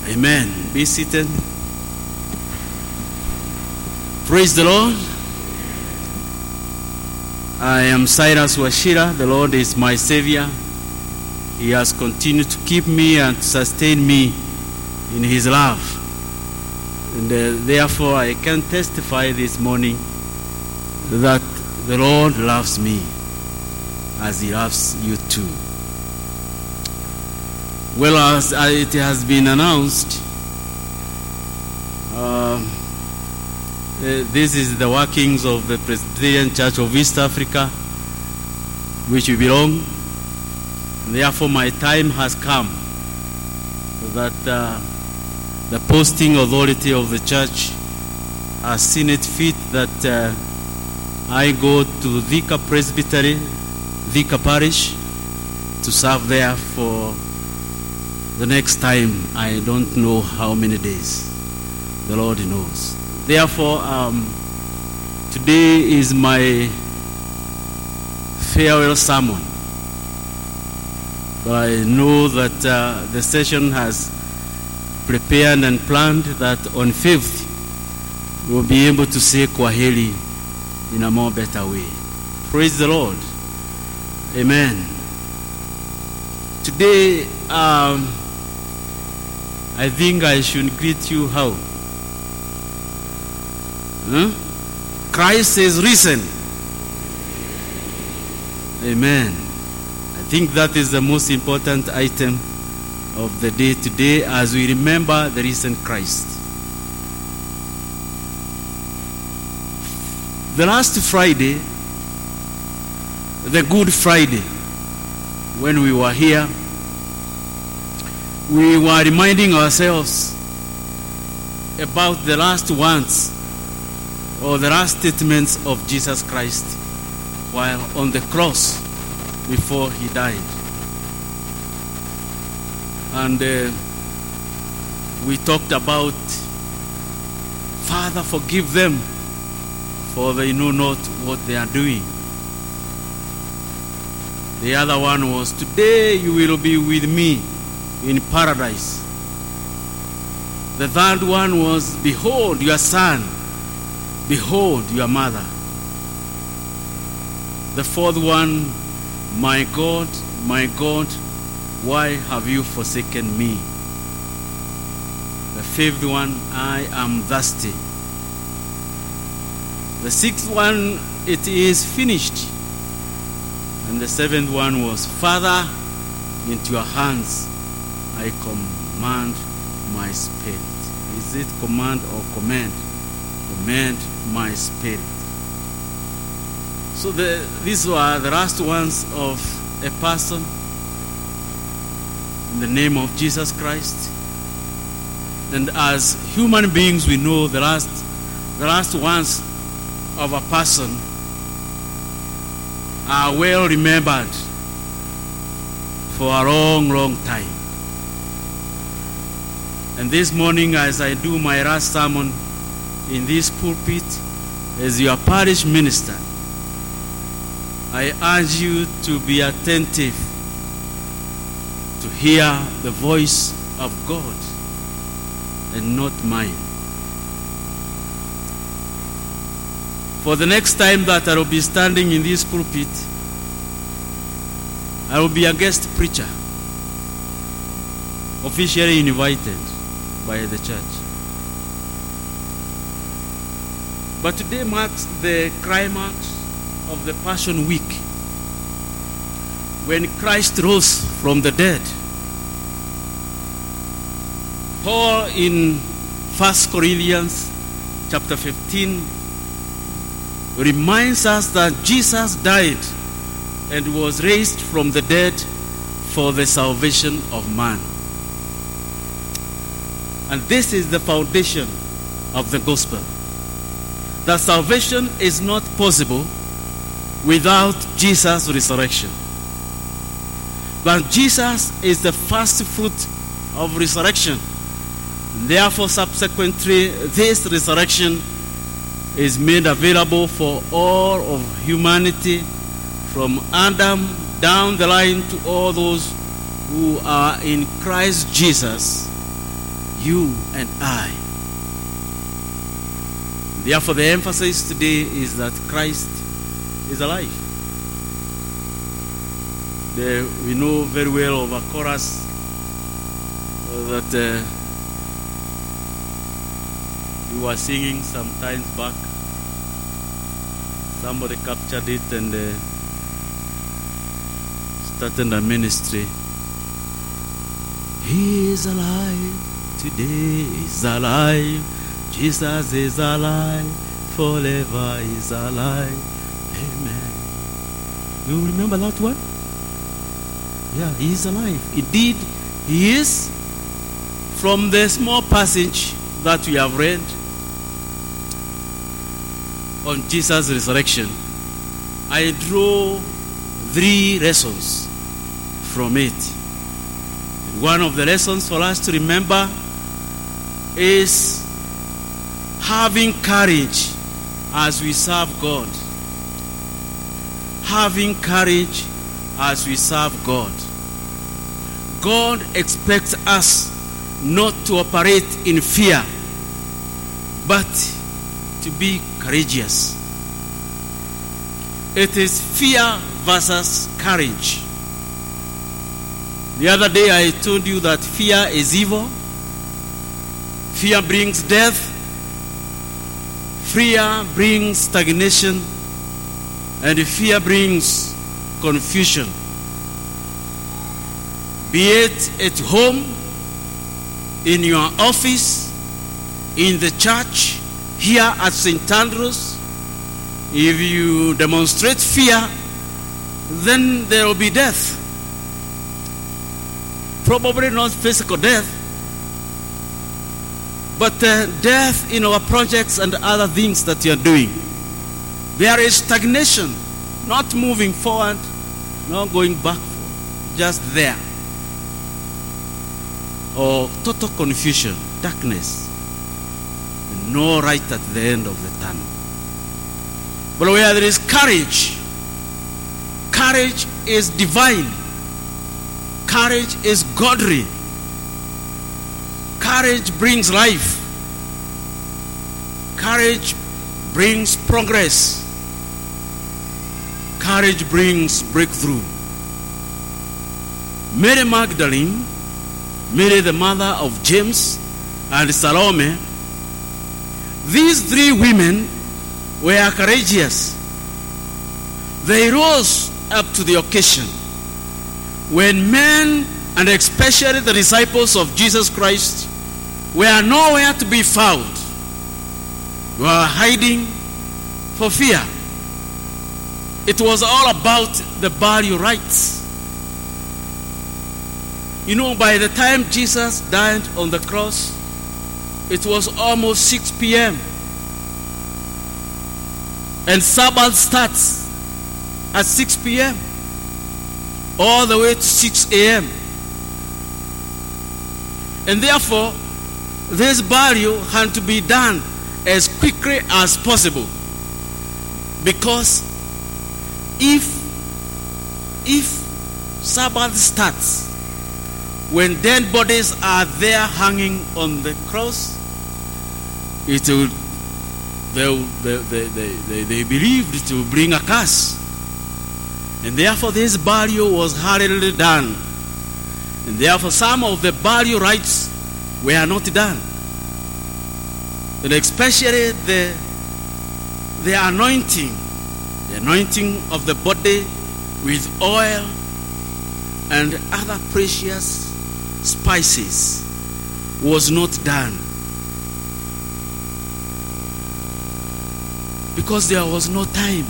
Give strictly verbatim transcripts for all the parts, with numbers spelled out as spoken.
Amen. Be seated. Praise the Lord. I am Cyrus Wachira. The Lord is my Savior. He has continued to keep me and to sustain me in His love. And uh, therefore I can testify this morning that the Lord loves me as He loves you too. Well, as it has been announced, uh, this is the workings of the Presbyterian Church of East Africa, which we belong. Therefore, my time has come that uh, the posting authority of the church has seen it fit that uh, I go to Thika Presbytery, Thika Parish, to serve there for the next time. I don't know how many days. The Lord knows. Therefore, um, today is my farewell sermon. But I know that uh, the session has prepared and planned that on fifth we'll be able to say Kwaheri in a more better way. Praise the Lord. Amen. Today, um, I think I should greet you how? Huh? Christ is risen. Amen. I think that is the most important item of the day today as we remember the risen Christ. The last Friday, the Good Friday, when we were here, we were reminding ourselves about the last words or the last statements of Jesus Christ while on the cross before He died. And uh, we talked about, Father, forgive them, for they know not what they are doing. The other one was, today you will be with me in paradise. The third one was, behold your son, behold your mother. The fourth one, my God, my God, why have you forsaken me? The fifth one, I am thirsty. The sixth one, it is finished. And the seventh one was, Father, into your hands I command my spirit. Is it command or command? Command my spirit. So the, these were the last ones of a person in the name of Jesus Christ. And as human beings, we know the last, the last ones of a person are well remembered for a long, long time. And this morning, as I do my last sermon in this pulpit as your parish minister, I urge you to be attentive to hear the voice of God and not mine. For the next time that I will be standing in this pulpit, I will be a guest preacher, officially invited by the church. But today marks the climax of the Passion Week, when Christ rose from the dead. Paul in First Corinthians chapter fifteen reminds us that Jesus died and was raised from the dead for the salvation of man. And this is the foundation of the gospel. That salvation is not possible without Jesus' resurrection. But Jesus is the first fruit of resurrection. Therefore, subsequently, this resurrection is made available for all of humanity, from Adam down the line to all those who are in Christ Jesus. you and I. Therefore, the emphasis today is that Christ is alive. The, we know very well of a chorus that uh, we were singing some times back. Somebody captured it and uh, started a ministry. He is alive, today is alive, Jesus is alive, forever is alive, amen. You remember that one? Yeah, he is alive. Indeed, he is. From the small passage that we have read on Jesus' resurrection, I draw three lessons from it. One of the lessons for us to remember is having courage as we serve God. Having courage as we serve God. God expects us not to operate in fear, but to be courageous. It is fear versus courage. The other day I told you that fear is evil. Fear brings death. Fear brings stagnation. And fear brings confusion. Be it at home, in your office, in the church, here at Saint Andrews. If you demonstrate fear, then there will be death. Probably not physical death, but uh, death in our projects and other things that you are doing. There is stagnation, not moving forward, not going back, just there. Or total confusion, darkness, no light at the end of the tunnel. But where there is courage, courage is divine. Courage is godly. Courage brings life. Courage brings progress. Courage brings breakthrough. Mary Magdalene, Mary the mother of James, and Salome, these three women were courageous. They rose up to the occasion. When men, and especially the disciples of Jesus Christ, were nowhere to be found, were hiding for fear. It was all about the burial rites. You know, by the time Jesus died on the cross, it was almost six p.m. And Sabbath starts at six p.m. all the way to six a.m. And therefore, this burial had to be done as quickly as possible. Because if, if Sabbath starts when dead bodies are there hanging on the cross, it will, they, they, they, they, they believed it will bring a curse. And therefore this burial was hurriedly done. And therefore some of the burial rites were not done. And especially the, the anointing, the anointing of the body with oil and other precious spices was not done. Because there was no time.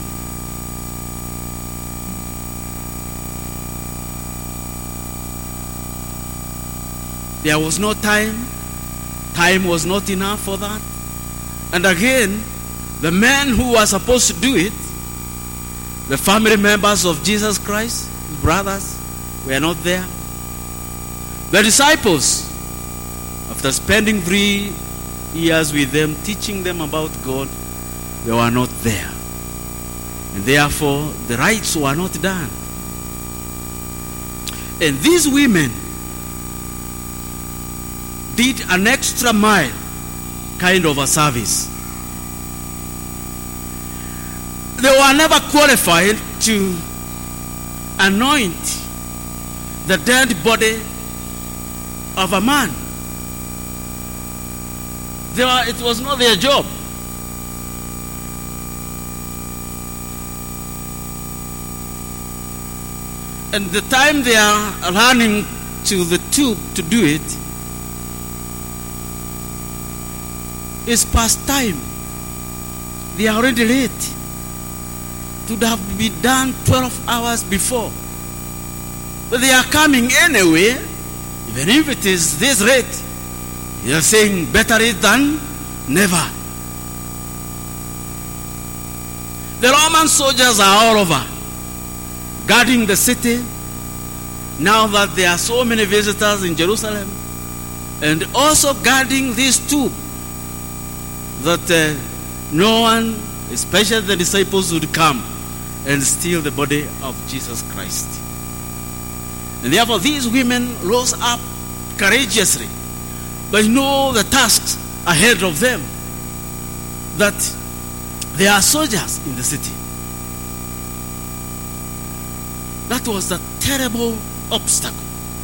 There was no time. Time was not enough for that. And again, the men who were supposed to do it, the family members of Jesus Christ, brothers, were not there. The disciples, after spending three years with them, teaching them about God, they were not there. And therefore, the rites were not done. And these women, did an extra mile kind of a service. They were never qualified to anoint the dead body of a man. They were, it was not their job. And the time they are running to the tube to do it is past time. They are already late. It would have been done twelve hours before. But they are coming anyway, even if it is this rate. They are saying better it than never. The Roman soldiers are all over, guarding the city, now that there are so many visitors in Jerusalem, and also guarding this tube, that uh, no one, especially the disciples, would come and steal the body of Jesus Christ. And therefore these women rose up courageously, but know the tasks ahead of them, that there are soldiers in the city. That was a terrible obstacle.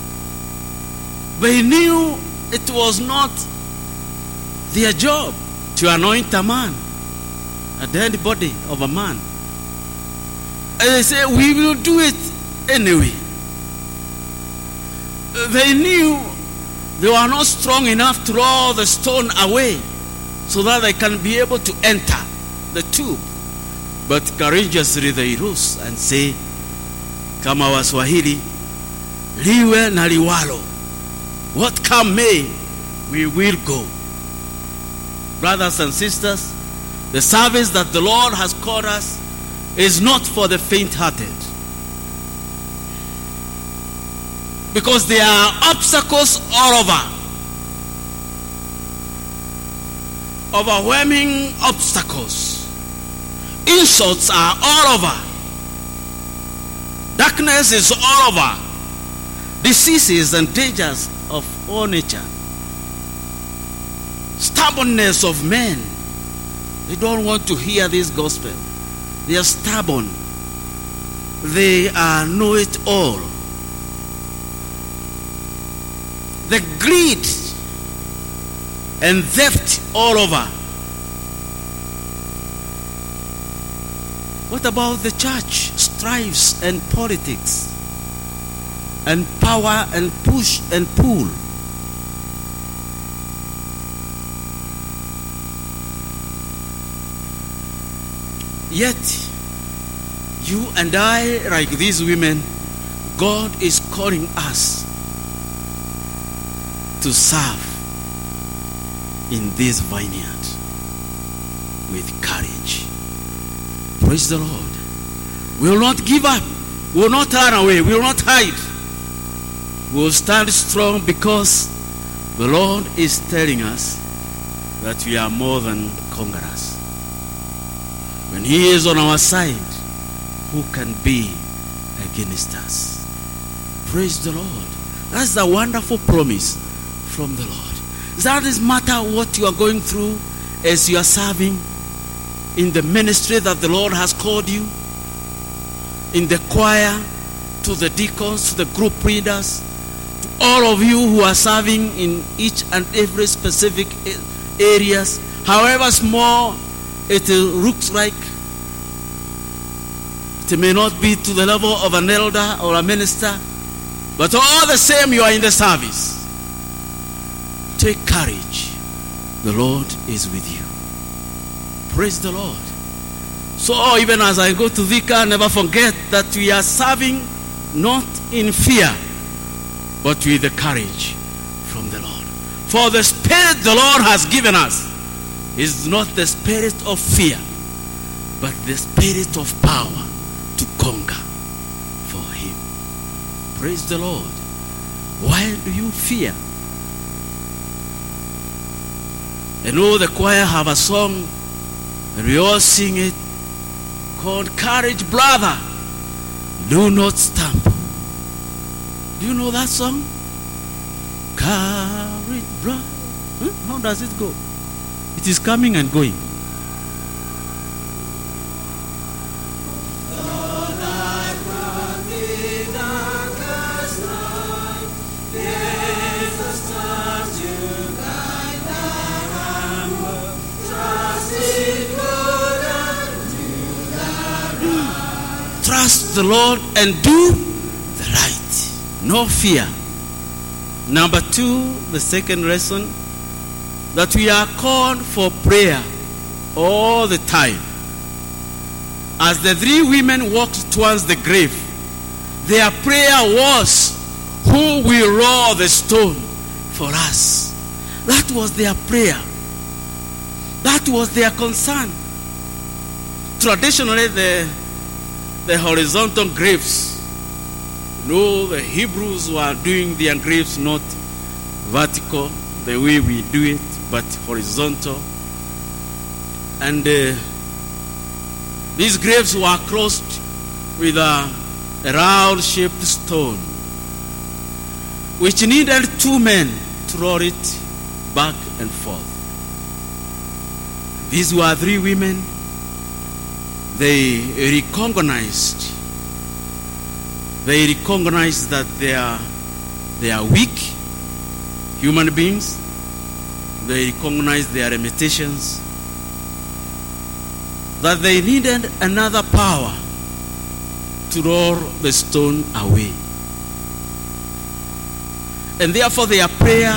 They knew it was not their job to anoint a man, a dead body of a man. And they say, we will do it anyway. They knew they were not strong enough to roll the stone away so that they can be able to enter the tube. But courageously they rose and say, kama Waswahili, liwe na liwalo, what come may, we will go. Brothers and sisters, the service that the Lord has called us is not for the faint-hearted. Because there are obstacles all over. Overwhelming obstacles. Insults are all over. Darkness is all over. Diseases and dangers of all nature. Stubbornness of men. They don't want to hear this gospel. They are stubborn. They are know-it-all. The greed and theft all over. What about the church? Strives and politics and power and push and pull. Yet, you and I, like these women, God is calling us to serve in this vineyard with courage. Praise the Lord. We will not give up. We will not turn away. We will not hide. We will stand strong because the Lord is telling us that we are more than conquerors. When He is on our side, who can be against us? Praise the Lord. That's the wonderful promise from the Lord. Does that matter what you are going through as you are serving in the ministry that the Lord has called you? In the choir, to the deacons, to the group leaders, to all of you who are serving in each and every specific areas, however small it looks like. It may not be to the level of an elder or a minister, but all the same you are in the service. Take courage. The Lord is with you. Praise the Lord. So even as I go to Thika, never forget that we are serving not in fear, but with the courage from the Lord. For the spirit the Lord has given us is not the spirit of fear, but the spirit of power to conquer for Him. Praise the Lord. Why do you fear? And oh, the choir have a song, and we all sing it, called Courage Brother, Do Not Stumble. Do you know that song? Courage Brother, does it go? It is coming and going. Trust the Lord and do the right. No fear. Number two, the second lesson, that we are called for prayer all the time. As the three women walked towards the grave, their prayer was, who will roll the stone for us? That was their prayer. That was their concern. Traditionally, the, the horizontal graves, you know, the Hebrews were doing their graves not vertical, the way we do it, but horizontal. And uh, these graves were crossed with a, a round-shaped stone, which needed two men to roll it back and forth. These were three women. They recognized, they recognized that they are, they are weak human beings. They recognized their limitations, that they needed another power to roll the stone away. And therefore their prayer,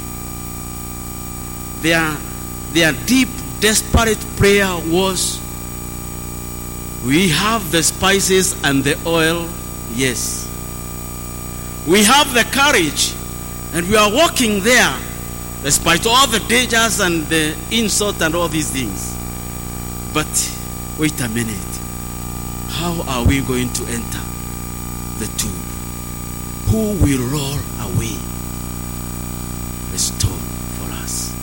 their, their deep, desperate prayer was, we have the spices and the oil, yes. We have the courage, and we are walking there, despite all the dangers and the insult and all these things. But wait a minute. How are we going to enter the tomb? Who will roll away the stone for us?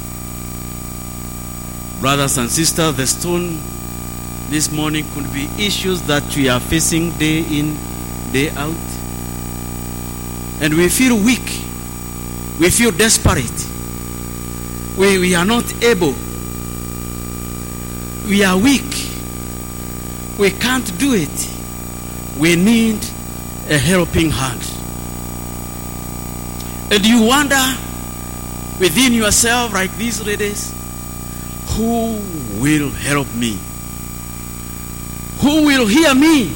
Brothers and sisters, the stone this morning could be issues that we are facing day in, day out. And we feel weak. We feel desperate. We, we are not able. We are weak. We can't do it. We need a helping hand. And you wonder within yourself, like these ladies, who will help me? Who will hear me?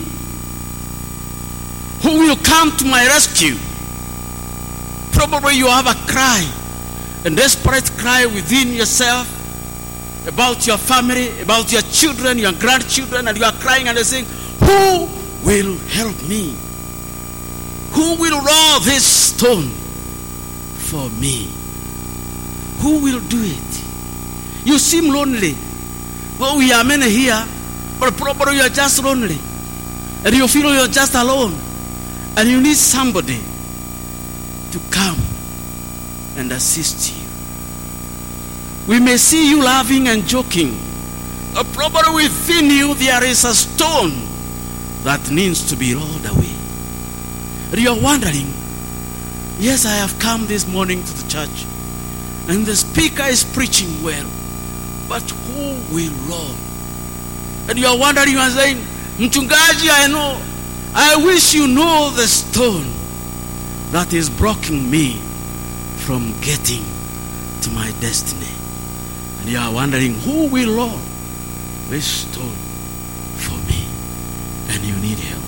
Who will come to my rescue? Probably you have a cry, a desperate cry within yourself about your family, about your children, your grandchildren, and you are crying and you're saying, who will help me? Who will roll this stone for me? Who will do it? You seem lonely. Well, we are many here, but probably you are just lonely. And you feel you are just alone. And you need somebody to come and assist you. We may see you laughing and joking, but probably within you there is a stone that needs to be rolled away. And you are wondering, yes, I have come this morning to the church, and the speaker is preaching well, but who will roll? And you are wondering, you are saying, Mchungaji, I know, I wish you know the stone that is blocking me from getting to my destiny. And you are wondering, who will roll this stone for me? And you need help.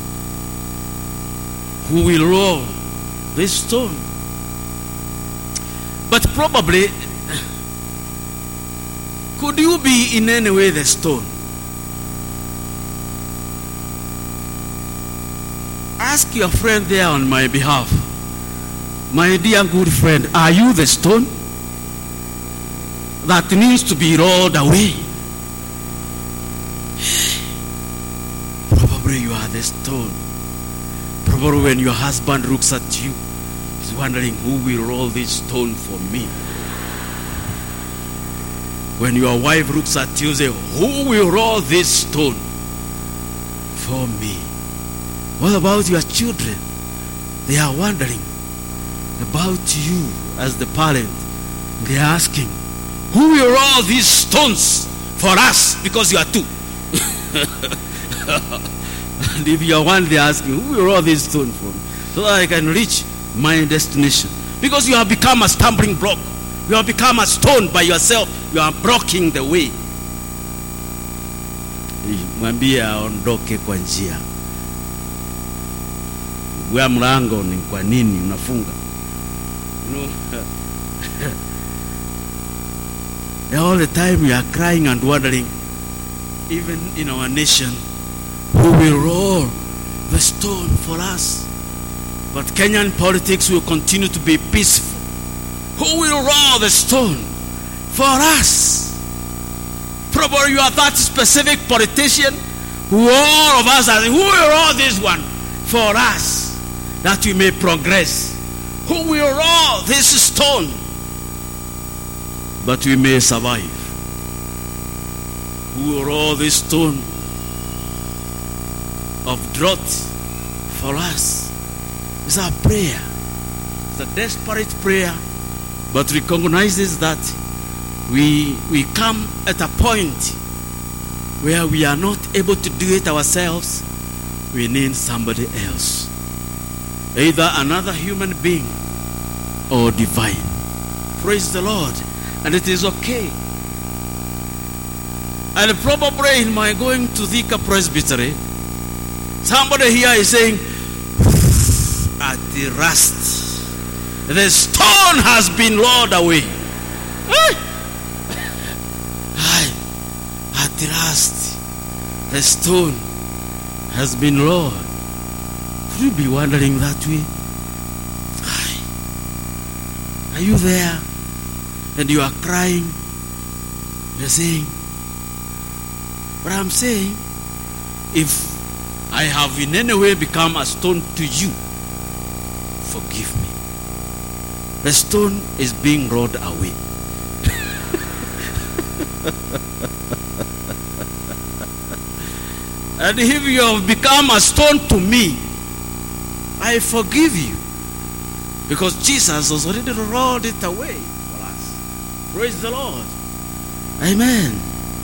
Who will roll this stone? But probably, could you be in any way the stone? Ask your friend there on my behalf. My dear good friend, are you the stone that needs to be rolled away? Probably you are the stone. Probably when your husband looks at you, he's wondering, who will roll this stone for me? When your wife looks at you, say, who will roll this stone for me? What about your children? They are wondering about you as the parent. They are asking, who will roll these stones for us? Because you are two. And if you are one, they are asking, who will roll these stones for me? So that I can reach my destination. Because you have become a stumbling block. You have become a stone by yourself. You are blocking the way. Mwambie aondoke kwa njia. Kwa mlango ni kwa nini unafunga? You know, all the time we are crying and wondering, even in our nation, who will roll the stone for us? But Kenyan politics will continue to be peaceful. Who will roll the stone for us? Probably you are that specific politician who all of us are, who will roll this one for us that we may progress? Who will roll this stone but we may survive? Who will roll this stone of drought for us? It's our prayer. It's a desperate prayer, but recognizes that we we come at a point where we are not able to do it ourselves. We need somebody else, either another human being or divine. Praise the Lord. And it is okay. And probably in my going to Thika Presbytery, somebody here is saying, at the rust, the stone has been rolled away. At the rust, the stone has been rolled. Could you be wondering that way? Are you there? And you are crying. You're saying, but I'm saying, if I have in any way become a stone to you, forgive me. The stone is being rolled away. And if you have become a stone to me, I forgive you. Because Jesus has already rolled it away for us. Praise the Lord. Amen.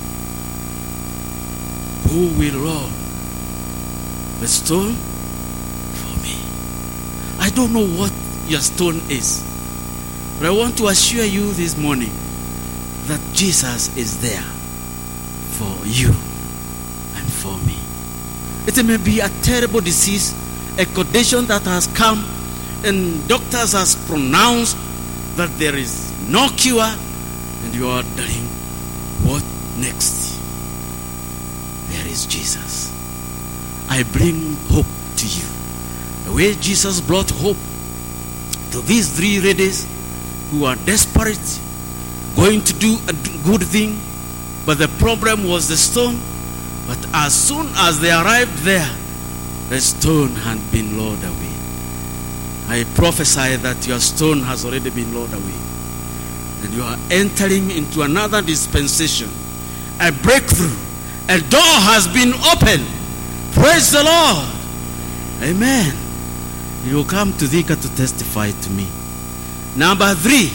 Who will roll the stone for me? I don't know what your stone is, but I want to assure you this morning that Jesus is there for you and for me. It may be a terrible disease, a condition that has come and doctors has pronounced that there is no cure, and you are wondering, what next? There is Jesus. I bring hope to you. The way Jesus brought hope to these three ladies who are desperate, going to do a good thing, but the problem was the stone. But as soon as they arrived there, the stone had been rolled away. I prophesy that your stone has already been rolled away, and you are entering into another dispensation, a breakthrough. A door has been opened. Praise the Lord. Amen. You will come to Thika to testify to me. Number three,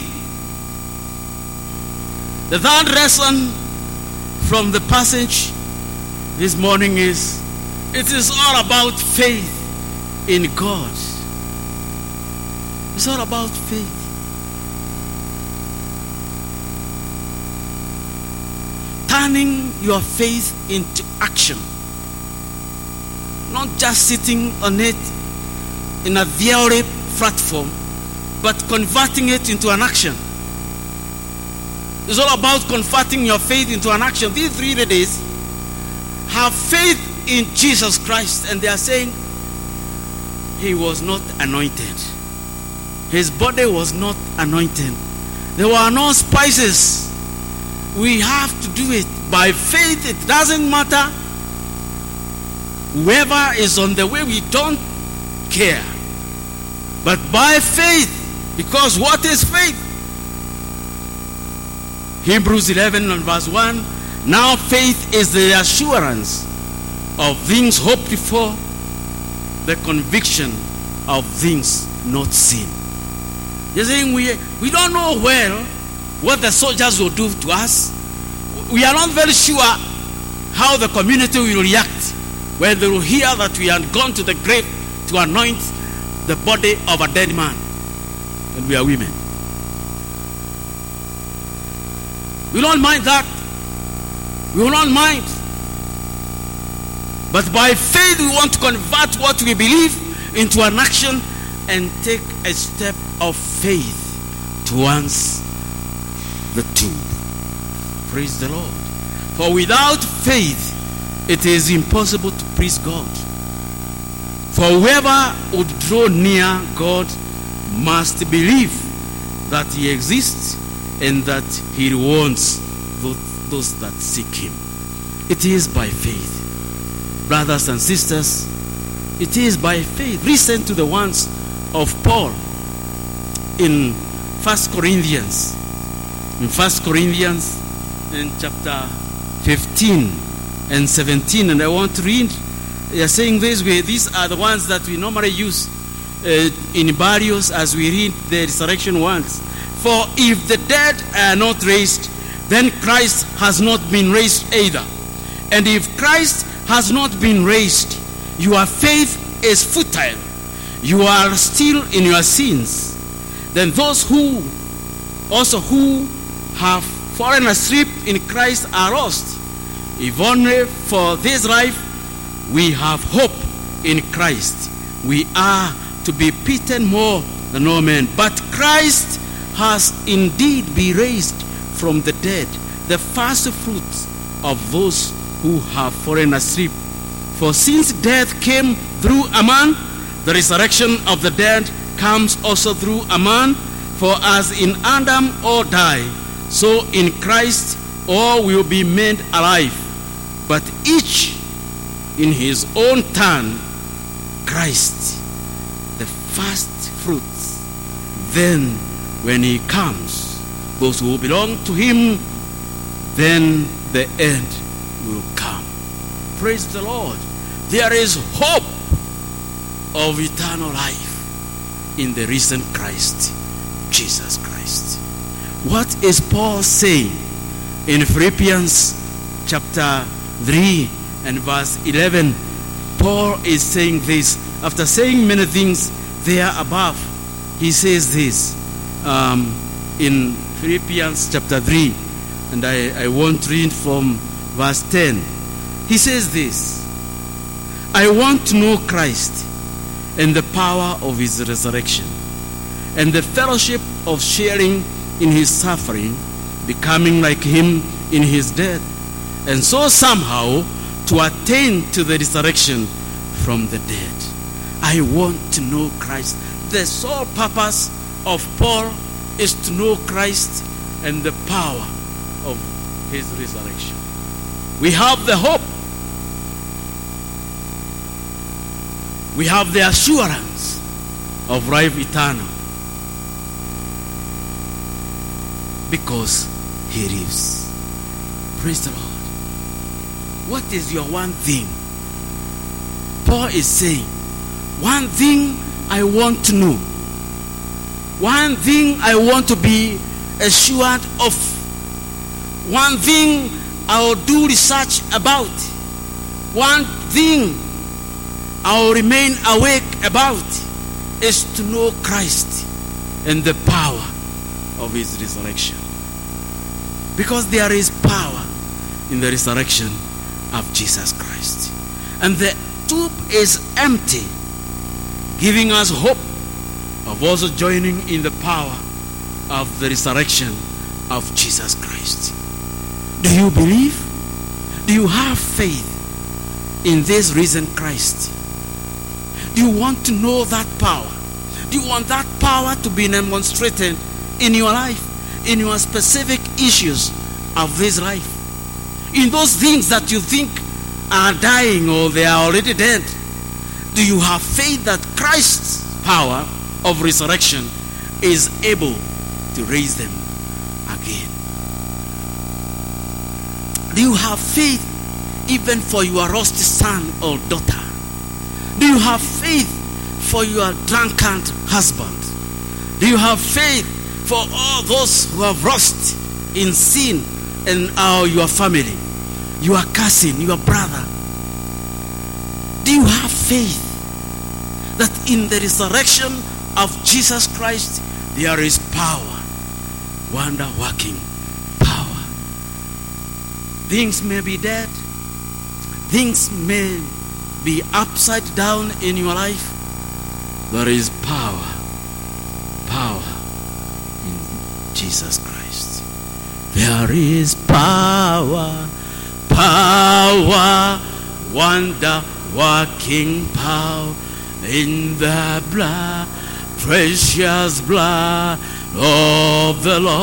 the third lesson from the passage this morning is, it is all about faith in God. It's all about faith. Turning your faith into action. Not just sitting on it in a theory platform, but converting it into an action. It's all about converting your faith into an action. These three ladies have faith in Jesus Christ, and they are saying he was not anointed. His body was not anointed. There were no spices. We have to do it by faith. It doesn't matter. Whoever is on the way, we don't care. But by faith, because what is faith? Hebrews eleven and verse one. Now faith is the assurance of things hoped for, the conviction of things not seen. You're saying we, we don't know well what the soldiers will do to us. We are not very sure how the community will react when they will hear that we had gone to the grave to anoint the body of a dead man, and we are women. We don't mind that. We will not mind. But by faith, we want to convert what we believe into an action and take a step of faith towards the tomb. Praise the Lord. For without faith, it is impossible to please God. For whoever would draw near God must believe that He exists and that He rewards those that seek Him. It is by faith. Brothers and sisters, it is by faith. Listen to the words of Paul in First Corinthians. In First Corinthians in chapter fifteen and seventeen, and I want to read. They are saying this way. These are the ones that we normally use uh, in burials as we read the resurrection ones. For if the dead are not raised, then Christ has not been raised either. And if Christ has not been raised, your faith is futile. You are still in your sins. Then those who also who have fallen asleep in Christ are lost. If only for this life we have hope in Christ, we are to be pitied more than all men. But Christ has indeed been raised from the dead, the first fruits of those who have fallen asleep. For since death came through a man, the resurrection of the dead comes also through a man. For as in Adam all die, so in Christ all will be made alive, but each in his own turn. Christ, the first fruits. Then when He comes, those who belong to Him, then the end will come. Praise the Lord. There is hope of eternal life in the risen Christ, Jesus Christ. What is Paul saying in Philippians chapter three and verse eleven? Paul is saying this. After saying many things there above, he says this um, in Philippians chapter three, and I, I want to read from verse ten. He says this: I want to know Christ and the power of His resurrection, and the fellowship of sharing in His suffering, becoming like Him in His death, and so somehow to attain to the resurrection from the dead. I want to know Christ. The sole purpose of Paul is to know Christ and the power of His resurrection. We have the hope. We have the assurance of life eternal, because He lives. Praise the Lord. What is your one thing? Paul is saying, one thing I want to know. One thing I want to be assured of. One thing I will do research about. One thing I will remain awake about is to know Christ and the power of His resurrection. Because there is power in the resurrection of Jesus Christ. And the tomb is empty, giving us hope of also joining in the power of the resurrection of Jesus Christ. Do you believe? Do you have faith in this risen Christ? Do you want to know that power? Do you want that power to be demonstrated in your life, in your specific issues of this life? In those things that you think are dying or they are already dead, do you have faith that Christ's power of resurrection is able to raise them again? Do you have faith even for your lost son or daughter? Do you have faith for your drunken husband? Do you have faith for all those who have lost in sin and are your family, your cousin, your brother. Do you have faith that in the resurrection of Jesus Christ there is power, wonder-working power? Things may be dead, things may be upside down in your life. There is power, power in Jesus Christ. There is power, power, wonder-working power in the blood, precious blood of the Lord.